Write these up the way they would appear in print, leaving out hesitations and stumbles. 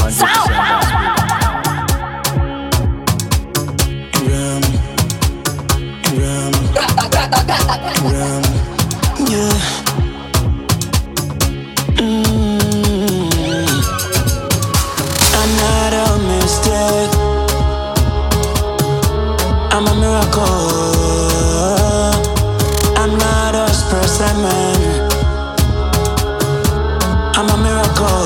Another mistake. I'm a miracle. I'm not a specimen. I'm a miracle.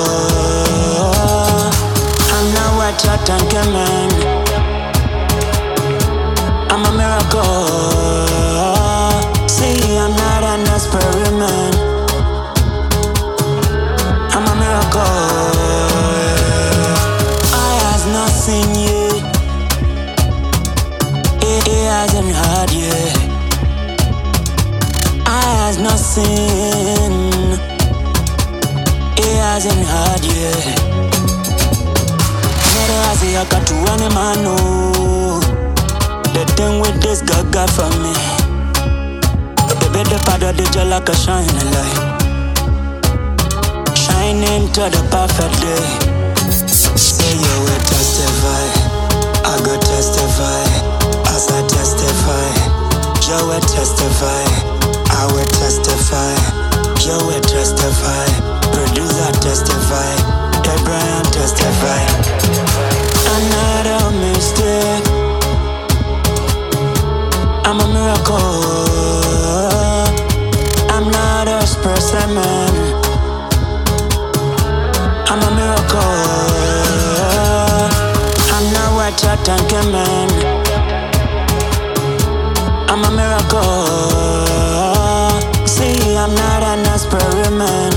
I'm not what you're thinking, man. I'm a miracle. See, I'm not an experiment. I'm a miracle. I has not seen you. It hasn't heard yet. I has not seen. It hasn't heard yet. Never has he got to any man know. The thing with this gaga for me. The better part of the gel like a shining light. Shining to the perfect day. Say you will testify. I go testify. As I testify, you will testify. I will testify. You will testify. Producer testify. Abraham testify. Another mistake. I'm a miracle. I'm not a specimen. I'm a miracle. I'm not what you're thinking, man. I'm a miracle. See, I'm not an experiment.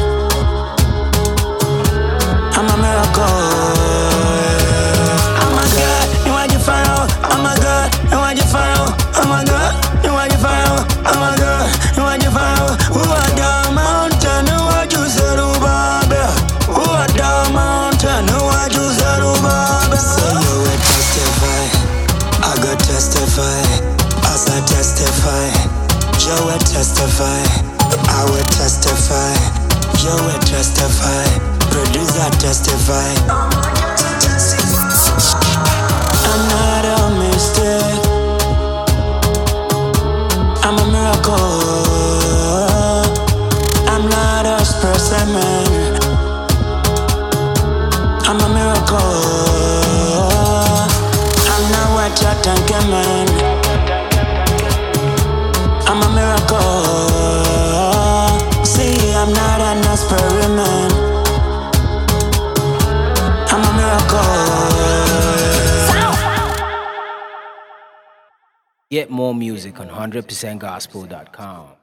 I'm a miracle. I'm a God, you want your pharaoh. I'm a God, you want your pharaoh. I'm a God, you want your pharaoh. I'm a God, you want your pharaoh. Who are the mountain? Who are you, Zerubbabel? Who are the mountain? Who are you, Zerubbabel? Say you will testify. I go testify. As I testify, you will testify. I will testify. You will testify. Producer testify. Another mistake. I'm a miracle. I'm not a specimen. I'm a miracle. I'm not what you're thinking, man. I'm a miracle. See, I'm not an experiment. I'm a miracle. Get more music on 100%gospel.com.